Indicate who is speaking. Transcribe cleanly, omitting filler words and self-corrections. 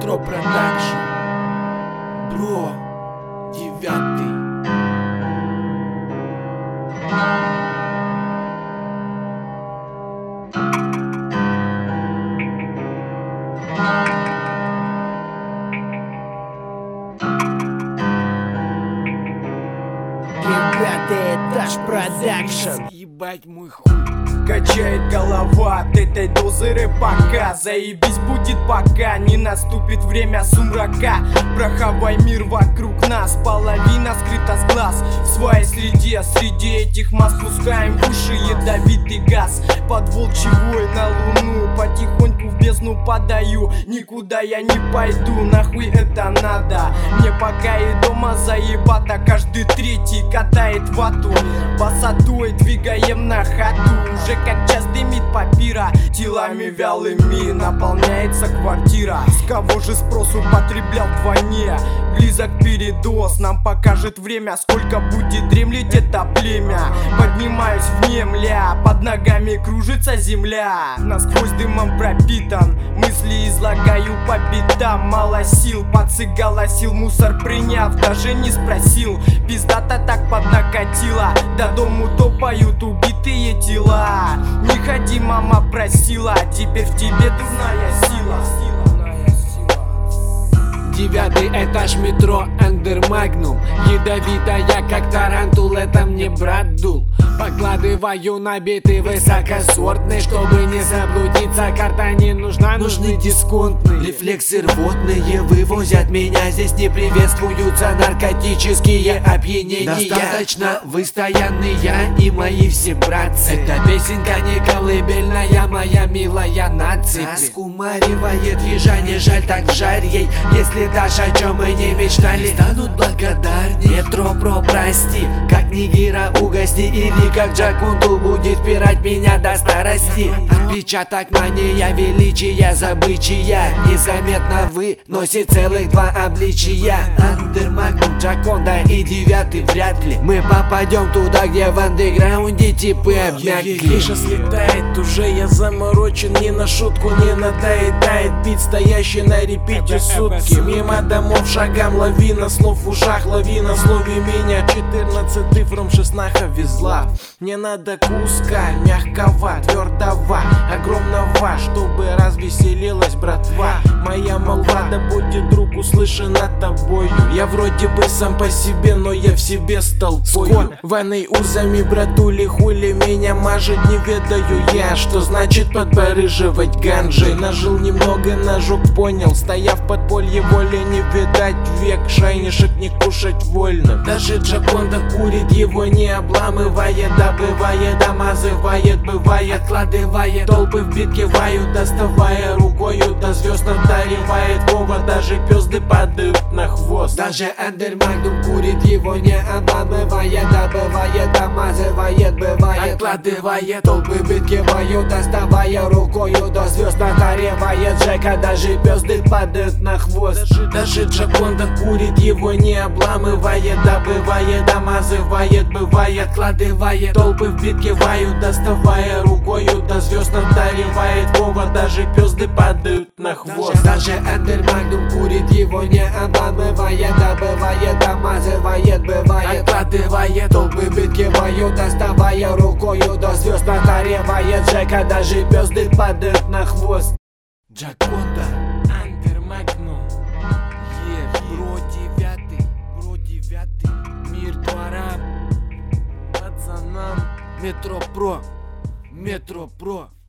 Speaker 1: Метро Продакшн, бро, 9.
Speaker 2: Девятый этаж Продакшн.
Speaker 1: Ебать мой хуй.
Speaker 3: Качает голова от этой дозы рэпака. Заебись будет, пока не наступит время сумрака. Прохавай мир вокруг нас, половина скрыта с глаз. В своей среде, среди этих масс пускаем в уши ядовитый газ. Под волчий вой на луну, потихоньку в бездну подаю. Никуда я не пойду, нахуй это надо. Мне пока и дома заебато, каждый третий катает вату. Босотой двигаем на ходу, уже как час дымит папира. Телами вялыми наполняется квартира. С кого же спрос употреблял вдвойне? Близок передоз, нам покажет время, сколько будет дремлить это племя. Поднимаюсь в немля, под ногами кружится земля. Насквозь дымом пропитан, мысли излагаю по битам. Мало сил, подцыгала сил, мусор приняв, даже не спросил. Пиздата так поднакатила, до дому топают убитые тела. Не ходи, мама просила, теперь в тебе дурная сила.
Speaker 1: 9 этаж метро Андер Магнум. Ядовитая, как тарантул, это мне брат дул. Покладываю на биты высокосортный, чтобы не заблудиться, карта не нужна, нужны дисконтные.
Speaker 4: Рефлексы рвотные вывозят меня, здесь не приветствуются наркотические опьянения. Достаточно выстоянный я и мои все братцы. Эта песенка не колыбельная, моя милая нация. Раскумаривает ежа, не жаль, так жарь ей, если дашь, о чем мы не мечтали, станут благодарнее. Метро Про, прости, как Нигера угости, или как Джакунду будет пирать меня до старости. Отпечаток мания, величия, забычия незаметно выносит целых 2 обличия. Андер Магнум, Джаконда и 9 вряд ли мы попадем туда, где в андеграунде типы обмякли.
Speaker 2: Крыша слетает, уже я заморочен, не на шутку не надоедает бит, стоящий на репите сутки. Мимо домов шагам лавина слов в ушах, лавина слове меня 14 цифром 16 везла. Мне надо куска, мягкого, твердого, огромного, чтобы развеселилась братва. Моя молва да будет, друг, услышана тобою. Я вроде бы сам по себе, но я в себе с толпой. Ванной узами, братули, хули меня мажет, не ведаю я, что значит подбарыживать ганжей. Нажил немного, нажег, понял, стоя в подполье, воли не видать век, шайнишек не кушать вольно. Даже Джаконда курит, его не обламывая, добывая, домазывает, бывает, откладывает. Толпы в битке вают, доставая рукою до звезд одаривает Вова, даже пёзды падают на хвост.
Speaker 4: Даже Андер Магнум курит, его не обламывая, добывает, домазывает, бывает, откладывает. Толпы в битке вают, доставая рукою до звезд одаривает Джека, даже пёзды падают на хвост.
Speaker 2: Даже Джаконда курит, его не обламывая, добывает, домазывает, бывает, откладывает. Толпы в битке вают, доставая рукою до звезд одаривает Вова, даже пёзды падают на хвост.
Speaker 4: Даже Андер Магнум курит, его не обламывая, добывает, домазывает, бывает, откладывает. Толпы в битке вают, доставая рукою до звезд одаривает Джека, даже пёзды падают на хвост.
Speaker 1: Джаконда,
Speaker 2: Андер Магнум,
Speaker 1: бро 9, мир дворам,
Speaker 2: пацанам.
Speaker 1: Метро Про.